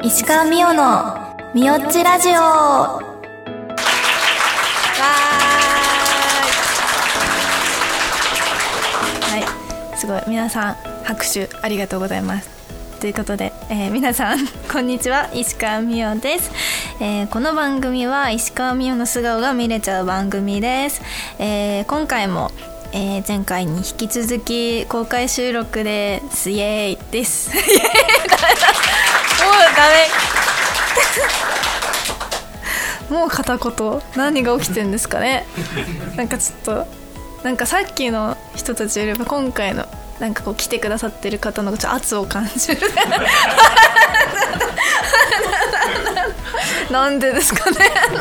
石川美代のみよっちラジオ。わーい。はい、すごい皆さん拍手ありがとうございます。ということで、皆さんこんにちは、石川美代です。この番組は石川美代の素顔が見れちゃう番組です。今回も、前回に引き続き公開収録ですイエーイですもうダメもう片言何が起きてんですかね。なんかちょっとなんかさっきの人たちよりも今回のなんかこう来てくださってる方のちょっと圧を感じるなんでですかね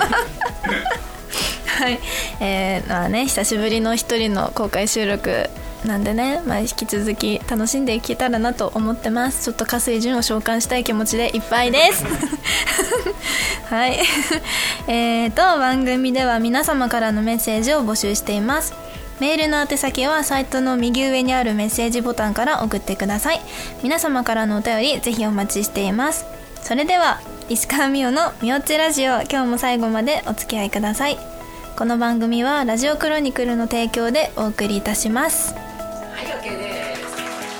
はい、まあね、久しぶりの一人の公開収録なんでね、まあ、引き続き楽しんでいけたらなと思ってます。ちょっと加水準を召喚したい気持ちでいっぱいですはい番組では皆様からのメッセージを募集しています。メールの宛先はサイトの右上にあるメッセージボタンから送ってください。皆様からのお便りぜひお待ちしています。それでは石川美代のみよっちラジオ、今日も最後までお付き合いください。この番組はラジオクロニクルの提供でお送りいたします。はい、OK です。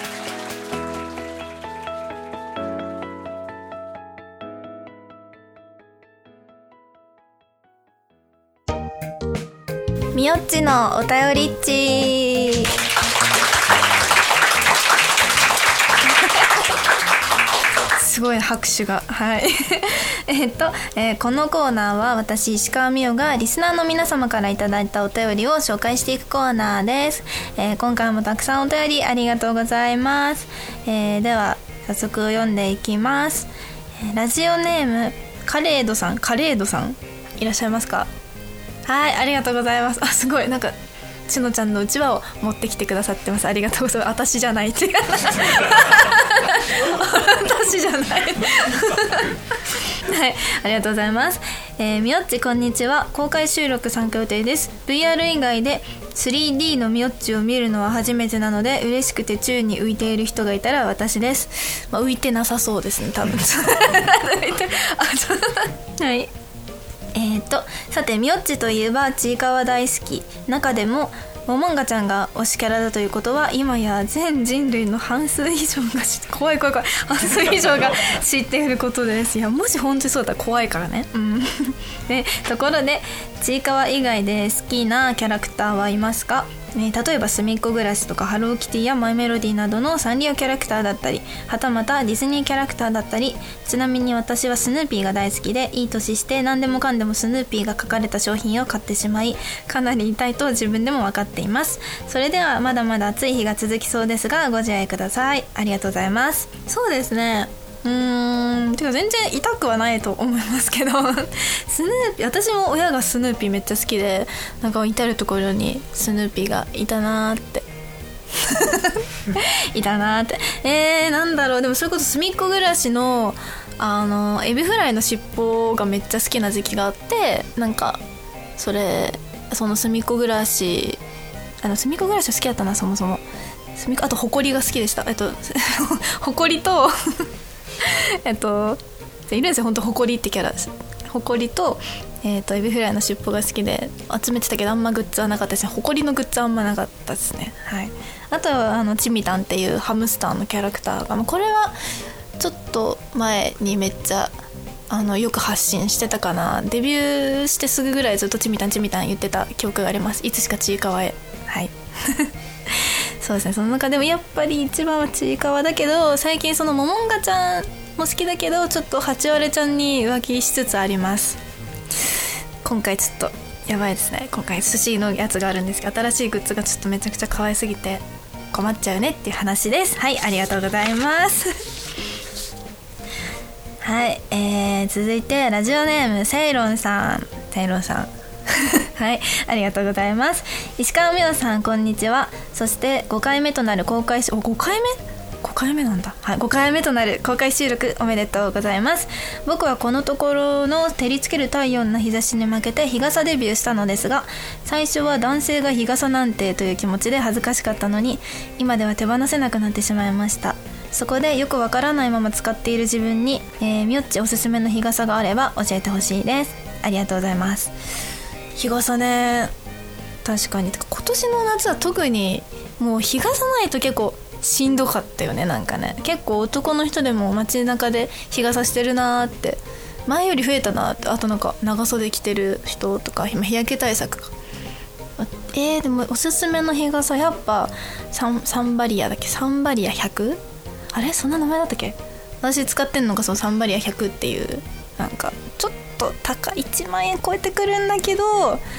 みよっちのお便りっちすごい拍手がはいこのコーナーは私石川美代がリスナーの皆様からいただいたお便りを紹介していくコーナーです。今回もたくさんお便りありがとうございます。では早速読んでいきます。ラジオネームカレードさんいらっしゃいますか？はい、ありがとうございます。あ、すごいなんかちのちゃんのうちわを持ってきてくださってます。ありがとうございます。私じゃないって私じゃないはい、ありがとうございます。みよっちこんにちは。公開収録参加予定です。 VR 以外で 3D のみよっちを見るのは初めてなので嬉しくて宙に浮いている人がいたら私です。まあ、浮いてなさそうですね多分はいさてみよっちといえばちいかわ大好き。中でもももんがちゃんが推しキャラだということは今や全人類の半数以上が怖い半数以上が知っていることです。いやもし本当にそうだったら怖いからね、でところでちいかわ以外で好きなキャラクターはいますか？例えばすみっこ暮らしとかハローキティやマイメロディなどのサンリオキャラクターだったり、はたまたディズニーキャラクターだったり。ちなみに私はスヌーピーが大好きで、いい年して何でもかんでもスヌーピーが書かれた商品を買ってしまいかなり痛いと自分でも分かっています。それではまだまだ暑い日が続きそうですがご自愛ください。ありがとうございます。そうですね、てか全然痛くはないと思いますけどスヌーピー、私も親がスヌーピーめっちゃ好きで、なんか至る所にスヌーピーがいたなーっていたなーってなんだろう、でもそれこそすみっこ暮らしのエビフライの尻尾がめっちゃ好きな時期があって、なんかそのすみっこ暮らしすみっこ暮らしは好きだったな。そもそもあとホコリが好きでした。ホコリといるんですよ本当ホコリってキャラです。ホコリとエビフライの尻尾が好きで集めてたけどあんまグッズはなかったですね。ホコリのグッズはあんまなかったですね。はい。あとはチミタンっていうハムスターのキャラクターが、これはちょっと前にめっちゃよく発信してたかな。デビューしてすぐぐらいずっとチミタン言ってた記憶があります。いつしかちいかわへ。はいそうですね。その中でもやっぱり一番はちいかわだけど、最近そのももんがちゃんも好きだけどちょっとハチワレちゃんに浮気しつつあります。今回ちょっとやばいですね。今回寿司のやつがあるんですけど、新しいグッズがちょっとめちゃくちゃ可愛すぎて困っちゃうねっていう話です。はい、ありがとうございますはい、続いてラジオネームセイロンさんはい、ありがとうございます。石川美代さんこんにちは。そして5回目となる公開5回目なんだ。はい、5回目となる公開収録おめでとうございます。僕はこのところの照りつける太陽の日差しに負けて日傘デビューしたのですが、最初は男性が日傘なんてという気持ちで恥ずかしかったのに、今では手放せなくなってしまいました。 そこでよくわからないまま使っている自分に、みよっちおすすめの日傘があれば教えてほしいです。ありがとうございます。日傘ね、確かに今年の夏は特にもう日傘ないと結構しんどかったよね。なんかね、結構男の人でも街中で日傘してるなーって、前より増えたなって。あとなんか長袖着てる人とか、今日焼け対策か。でもおすすめの日傘やっぱサンバリアだっけ、サンバリア 100？ あれそんな名前だったっけ。私使ってんのがそのサンバリア100っていう、なんかちょっと高い1万円超えてくるんだけど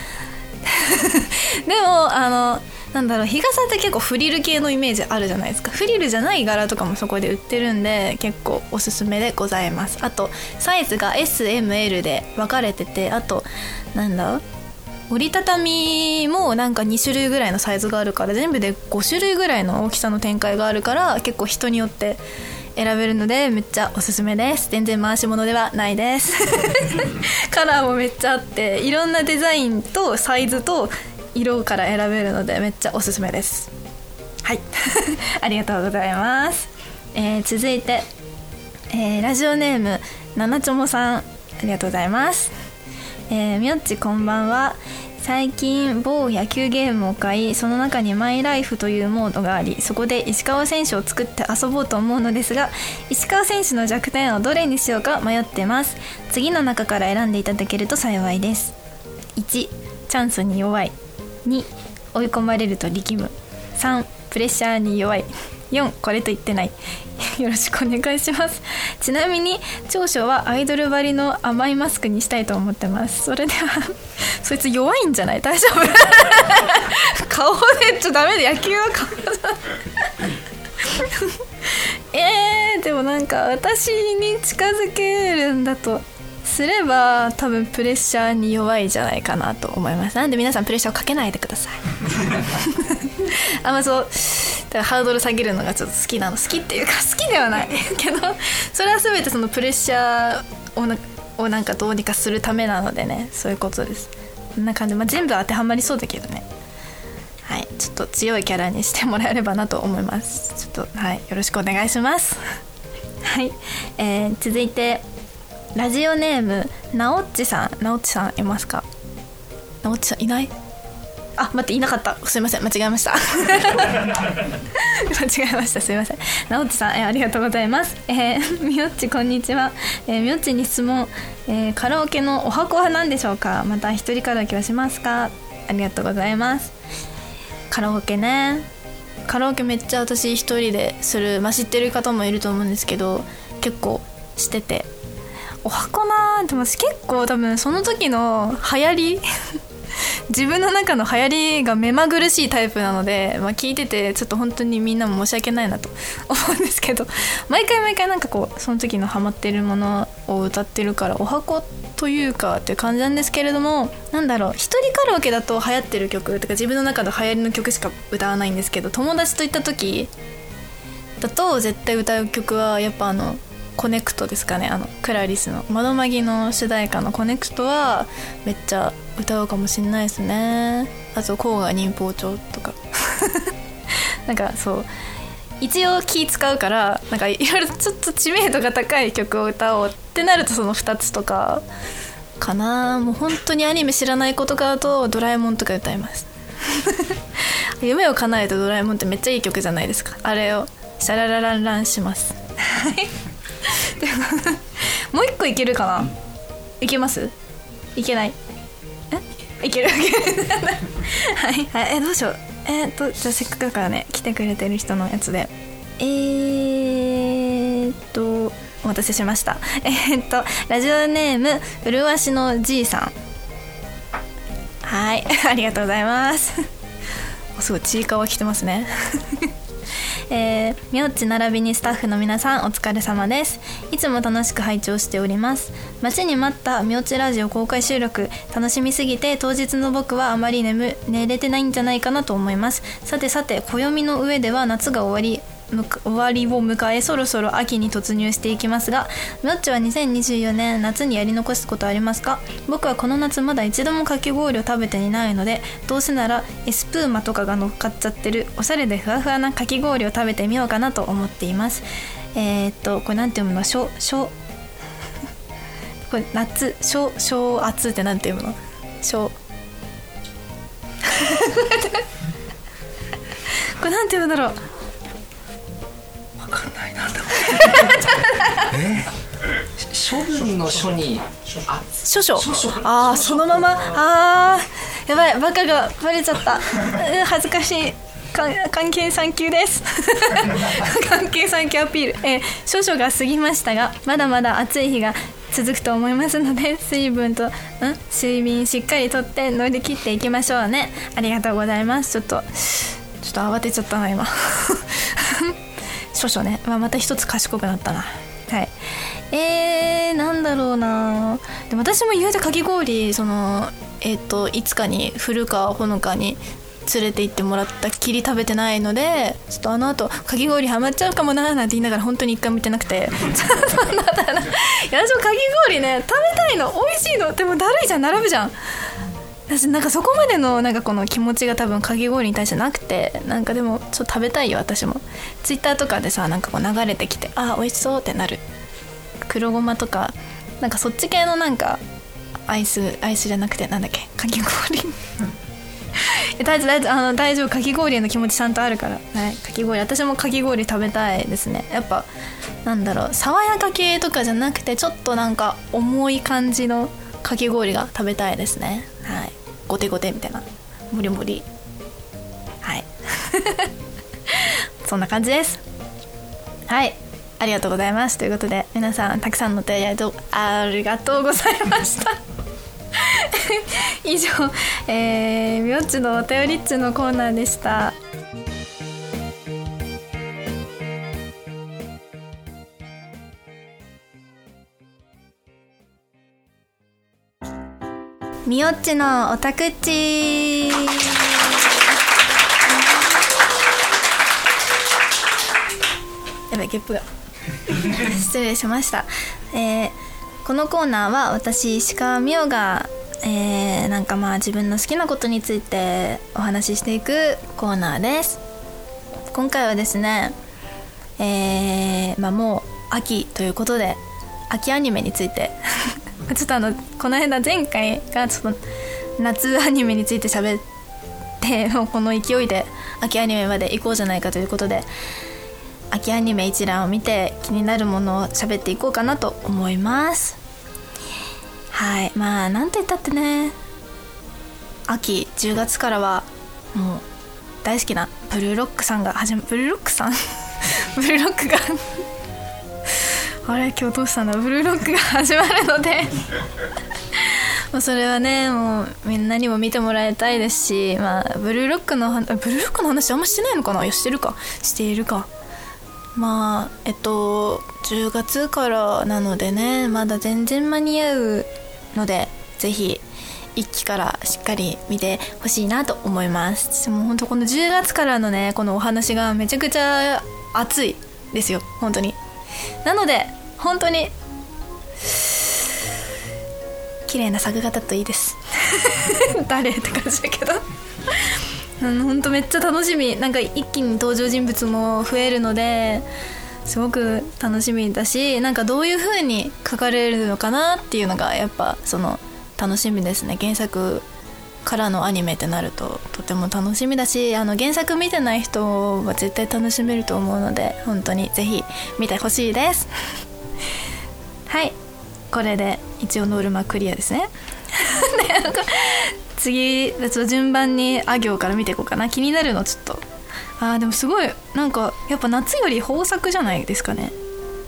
でもなんだろう、日傘って結構フリル系のイメージあるじゃないですか。フリルじゃない柄とかもそこで売ってるんで結構おすすめでございます。あとサイズが S、M、L で分かれてて、あとなんだ折りたたみもなんか2種類ぐらいのサイズがあるから、全部で5種類ぐらいの大きさの展開があるから、結構人によって選べるのでめっちゃおすすめです。全然回し物ではないですカラーもめっちゃあって、いろんなデザインとサイズと色から選べるのでめっちゃおすすめです。はいありがとうございます。続いて、ラジオネームななちょもさん、ありがとうございます。みよっちこんばんは。最近某野球ゲームを買い、その中にマイライフというモードがあり、そこで石川選手を作って遊ぼうと思うのですが、石川選手の弱点をどれにしようか迷ってます。次の中から選んでいただけると幸いです。1、チャンスに弱い。2、追い込まれると力む。3、プレッシャーに弱い。4、これと言ってないよろしくお願いします。ちなみに長所はアイドルばりの甘いマスクにしたいと思ってます。それではそいつ弱いんじゃない？大丈夫顔でちょっとダメで、野球は顔でもなんか私に近づけるんだとすれば多分プレッシャーに弱いじゃないかなと思います。なんで皆さんプレッシャーをかけないでくださいあんまそうだからハードル下げるのがちょっと好きなの。好きっていうか好きではないけど、それは全てそのプレッシャーをなんかどうにかするためなのでね、そういうことです。こんな感じ、全部当てはまりそうだけどね。はい、ちょっと強いキャラにしてもらえればなと思います。ちょっとはい、よろしくお願いしますはい、続いてラジオネームなおっちさんいますか？なおっちさんいない？あ、待って、いなかった。すいません、間違えましたすいません。なおっちさん、ありがとうございます。みよっちこんにちは。みよっちに質問、カラオケのお箱は何でしょうか？また一人カラオケはしますか？ありがとうございます。カラオケね、カラオケめっちゃ私一人でする、知ってる方もいると思うんですけど、結構してて、お箱なー、でも結構多分その時の流行り自分の中の流行りが目まぐるしいタイプなので、聞いててちょっと本当にみんなも申し訳ないなと思うんですけど、毎回なんかこうその時のハマってるものを歌ってるから、お箱というかっていう感じなんですけれども、なんだろう、一人カラオケだと流行ってる曲とか自分の中の流行りの曲しか歌わないんですけど、友達と行った時だと絶対歌う曲はやっぱコネクトですかね。クラリスの窓マギの主題歌のコネクトはめっちゃ歌うかもしれないですね。あと甲賀忍法帳とかなんかそう一応気使うから、なんかいろいろちょっと知名度が高い曲を歌おうってなるとその2つとかかな。もう本当にアニメ知らない子とかだとドラえもんとか歌います夢を叶えたドラえもんってめっちゃいい曲じゃないですか。あれをシャララランランしますもう一個いけるかな？いけます？いけない？いけるはい、どうしよう。じゃあせっかくだからね、来てくれてる人のやつでお待たせしましたラジオネームうるわしのじいさん、はいありがとうございますすごいちいかわ来てますねみょっち並びにスタッフの皆さん、お疲れ様です。いつも楽しく拝聴しております。待ちに待ったみょっちラジオ公開収録、楽しみすぎて当日の僕はあまり寝れてないんじゃないかなと思います。さて暦の上では夏が終わり終わりを迎え、そろそろ秋に突入していきますが、みょっちは2024年夏にやり残すことありますか？僕はこの夏まだ一度もかき氷を食べていないので、どうせならエスプーマとかが乗っかっちゃってるおしゃれでふわふわなかき氷を食べてみようかなと思っています。これなんて読むの？これ夏小暑ってなんて読むの？これなんて読むんだろう。 わかんない。なんだろう。処分の書に書ああ、そのまま。やばい、バカがバレちゃった。恥ずかしい。関係3級です関係3級アピール。少々が過ぎましたが、まだまだ暑い日が続くと思いますので、睡眠しっかりとって乗り切っていきましょうね。ありがとうございます。ちょっと慌てちゃったな今少々ね、また一つ賢くなったな。はい。なんだろうな。でも私も言うてかき氷いつかに古川ほのかに連れて行ってもらったっきり食べてないので、ちょっとあの後かき氷ハマっちゃうかもなーなんて言いながら本当に一回も見てなくてちょっといや、私もかき氷ね食べたいの、美味しいの。でもだるいじゃん、並ぶじゃん。私なんかそこまでのなんかこの気持ちが多分かき氷に対してなくて、なんかでもちょっと食べたいよ。私もツイッターとかでさ、なんかこう流れてきて、美味しそうってなる。黒ごまとかなんかそっち系のなんかアイスじゃなくて、なんだっけ、かき氷大丈夫、かき氷への気持ちちゃんとあるから、はい、かき氷、私もかき氷食べたいですね。やっぱなんだろう、爽やか系とかじゃなくてちょっとなんか重い感じのかき氷が食べたいですね。はい、ゴテゴテみたいな、もりもり、はいそんな感じです。はい、ありがとうございます。ということで皆さんたくさんのお手合いありがとうございました以上、みょっちのお便りっちのコーナーでした。みよっちのおたくっち。やばい、ゲップが失礼しました。このコーナーは私石川みおがなんか自分の好きなことについてお話ししていくコーナーです。今回はですね、もう秋ということで秋アニメについてちょっとこの間前回がちょっと夏アニメについて喋って、もうこの勢いで秋アニメまで行こうじゃないかということで、秋アニメ一覧を見て気になるものを喋っていこうかなと思います。はい、なんと言ったってね、秋10月からはもう大好きなブルーロックさんがブルーロックさんブルーロックがあれ今日どうしたんだ、ブルーロックが始まるのでもうそれはね、もうみんなにも見てもらいたいですし、ブルーロックの話あんましてないのかな。いや、しているか。10月からなのでね、まだ全然間に合うので、ぜひ1期からしっかり見てほしいなと思います。もう本当この10月からのね、このお話がめちゃくちゃ熱いですよ、本当に。なので本当に綺麗な作画だといいです誰って感じだけど本当めっちゃ楽しみ。なんか一気に登場人物も増えるのですごく楽しみだし、なんかどういう風に書かれるのかなっていうのがやっぱその楽しみですね。原作からのアニメってなるととても楽しみだし、原作見てない人は絶対楽しめると思うので、本当にぜひ見てほしいですはい、これで一応ノルマクリアですね次順番にあ行から見ていこうかな。気になるのちょっとでもすごいなんかやっぱ夏より豊作じゃないですかね。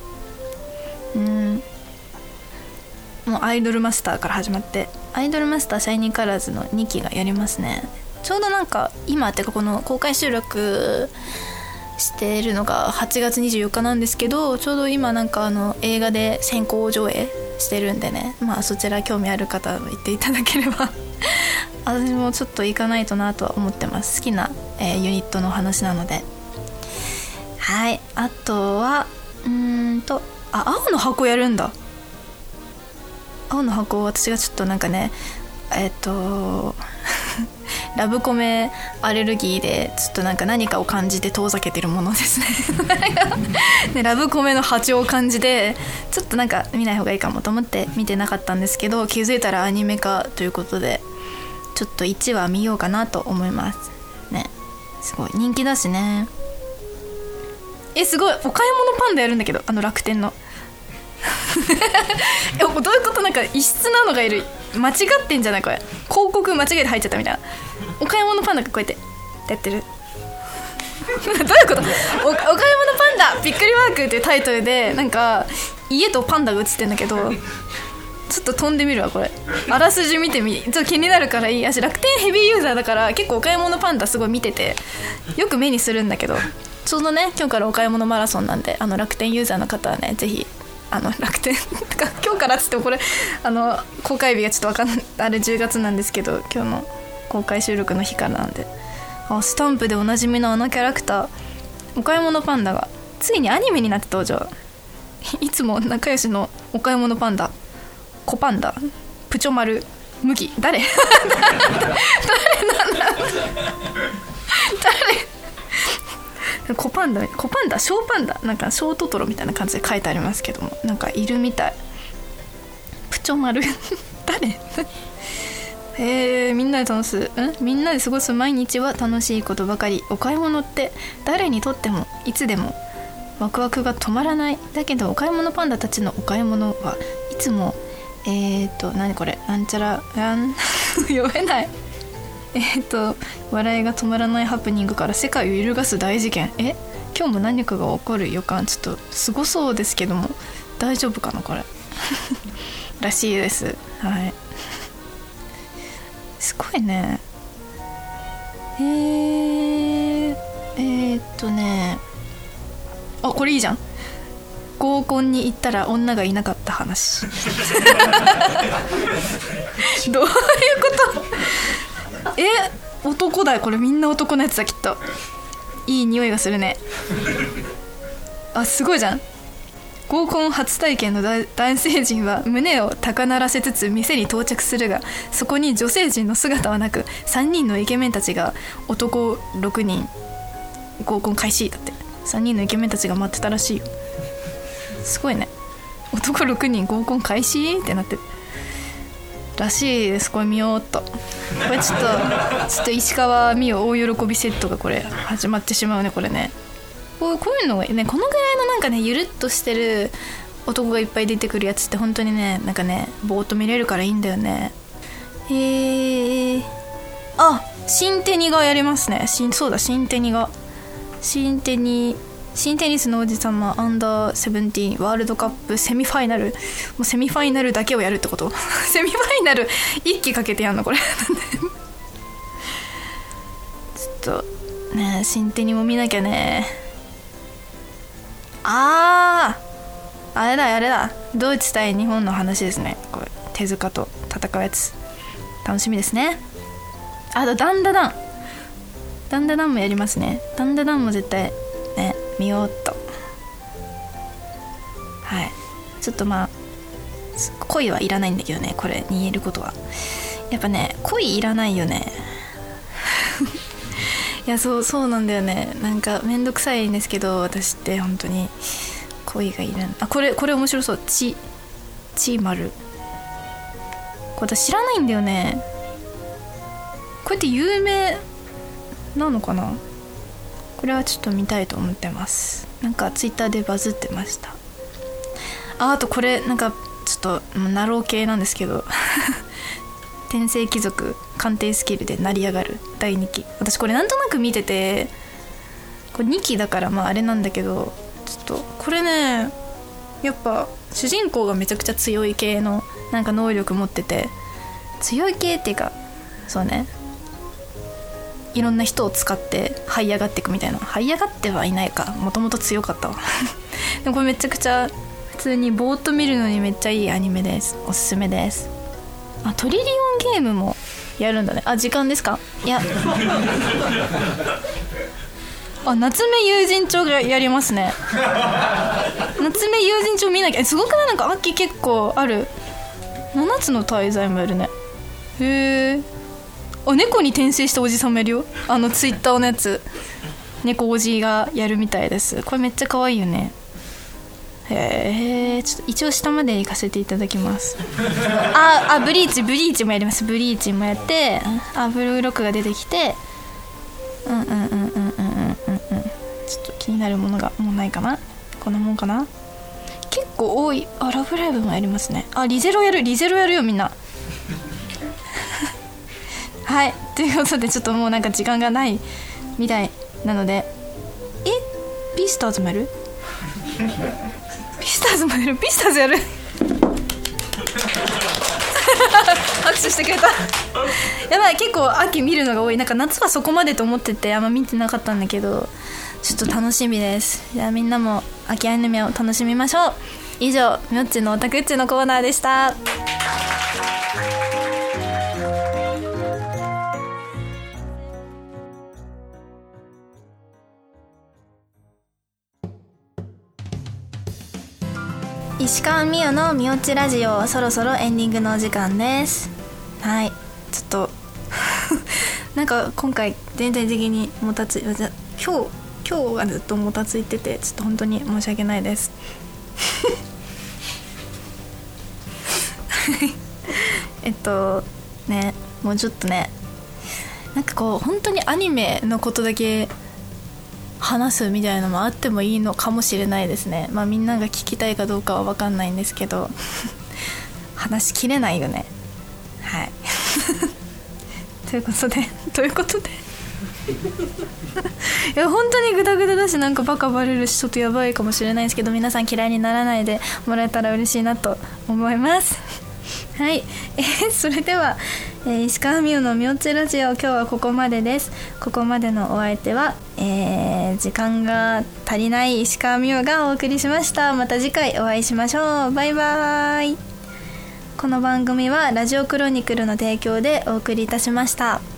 もうアイドルマスターから始まって、アイドルマスターシャイニーカラーズの2期がやりますね。ちょうどなんか今ってかこの公開収録してるのが8月24日なんですけど、ちょうど今なんか映画で先行上映してるんでね、そちら興味ある方は行っていただければ私もちょっと行かないとなとは思ってます。好きな、ユニットの話なので。 はい、あとは青の箱やるんだ。青の箱、私がちょっとなんかねラブコメアレルギーでちょっとなんか何かを感じて遠ざけてるものですねでラブコメの波長を感じてちょっとなんか見ない方がいいかもと思って見てなかったんですけど、気づいたらアニメ化ということでちょっと1話見ようかなと思いますね。すごい人気だしね。すごい、お買い物パンダやるんだけど、楽天のどういうこと？なんか異質なのがいる。間違ってんじゃないこれ。広告間違えて入っちゃったみたいな。お買い物パンダがこうやってやってるどういうこと？お買い物パンダびっくりマークっていうタイトルでなんか家とパンダが映ってんだけど、ちょっと飛んでみるわこれ。あらすじ見てみ、ちょっと気になるからいい。私楽天ヘビーユーザーだから結構お買い物パンダすごい見ててよく目にするんだけど、ちょうどね今日からお買い物マラソンなんで、楽天ユーザーの方はねぜひ楽天今日からっつってもこれ公開日がちょっとわかんない、あれ10月なんですけど今日の公開収録の日からなんで、スタンプでおなじみのキャラクターお買い物パンダがついにアニメになって登場。いつも仲良しのお買い物パンダ、コパンダ、プチョマル、麦、誰なんだ誰コパンダ、ショーパンダ、なんかショートトロみたいな感じで書いてありますけども、なんかいるみたい。プチョマル誰みんなでみんなで過ごす毎日は楽しいことばかり。お買い物って誰にとってもいつでもワクワクが止まらない。だけどお買い物パンダたちのお買い物はいつも何これ、なんちゃら読めない笑いが止まらないハプニングから世界を揺るがす大事件。今日も何かが起こる予感。ちょっとすごそうですけども大丈夫かなこれらしいです。はい、すごいね。これいいじゃん。合コンに行ったら女がいなかった話どういうこと男だよこれ。みんな男のやつだきっと。いい匂いがするね。すごいじゃん。合コン初体験の男性陣は胸を高鳴らせつつ店に到着するが、そこに女性陣の姿はなく3人のイケメンたちが男6人合コン開始だって。3人のイケメンたちが待ってたらしいよ。すごいね。男6人合コン開始ってなってるらしいです。これ見ようっと。これちょっと石川美代大喜びセットがこれ始まってしまうねこれね。こういうのがね、このぐらいのなんかねゆるっとしてる男がいっぱい出てくるやつって本当にねなんかねぼーっと見れるからいいんだよね。新テニがやりますね。そうだ、新テニスの王子様アンダー17ワールドカップセミファイナル。もうセミファイナルだけをやるってことセミファイナル一気かけてやんのこれちょっとね新テニも見なきゃね。あれだドイツ対日本の話ですね。これ手塚と戦うやつ楽しみですね。あとダンダダンもやりますね。ダンダダンも絶対ね見ようっと。はい、ちょっと恋はいらないんだけどねこれに言えることはやっぱね恋いらないよねいやそうなんだよね。なんかめんどくさいんですけど私って本当に恋がいらない。これ面白そう。ちまるこれ私知らないんだよね。これって有名なのかな。これはちょっと見たいと思ってます。なんかツイッターでバズってました。あとこれなんかちょっとナロー系なんですけど天聖貴族鑑定スキルで成り上がる第2期。私これなんとなく見ててこれ2期だからあれなんだけど、ちょっとこれねやっぱ主人公がめちゃくちゃ強い系のなんか能力持ってて、強い系っていうかそうねいろんな人を使って這い上がっていくみたいな。這い上がってはいないか、もともと強かったわでもこれめちゃくちゃ普通にぼーっと見るのにめっちゃいいアニメです。おすすめです。トリリオンゲームもやるんだね。時間ですか。いやあ、夏目友人帳がやりますね。夏目友人帳見なきゃ。すごくない？なんか秋結構ある。7つの大罪もやるね。へえ。あ、猫に転生したおじさんもやるよ。ツイッターのやつ、猫おじがやるみたいです。これめっちゃ可愛いよね。へえ。ちょっと一応下まで行かせていただきます。ブリーチもやります。ブリーチもやって、ブルーロックが出てきて、ちょっと気になるものがもうないかな。こんなもんかな。結構多い。ラブライブもやりますね。リゼロやるよみんな。はい、ということでちょっともうなんか時間がないみたいなので、ビースターズもやる？ビスターズやる。拍手してくれた。やばい、結構秋見るのが多い。なんか夏はそこまでと思っててあんま見てなかったんだけど、ちょっと楽しみです。じゃあみんなも秋アニメを楽しみましょう。以上、みょっちのオタクッチのコーナーでした。石川美代のみおっちラジオ、そろそろエンディングのお時間です。はい、ちょっとなんか今回全体的にもたつい、今日がずっともたついてて、ちょっと本当に申し訳ないですね、もうちょっとね、なんかこう本当にアニメのことだけ話すみたいなのもあってもいいのかもしれないですね。みんなが聞きたいかどうかは分かんないんですけど話しきれないよね。はいということでいや本当にグダグダだし、なんかバカバレるしちょっとやばいかもしれないですけど、皆さん嫌いにならないでもらえたら嬉しいなと思いますはい、それでは、石川美代のみおっちラジオ、今日はここまでです。ここまでのお相手は、時間が足りない石川美代がお送りしました。また次回お会いしましょう。バイバイ。この番組はラジオクロニクルの提供でお送りいたしました。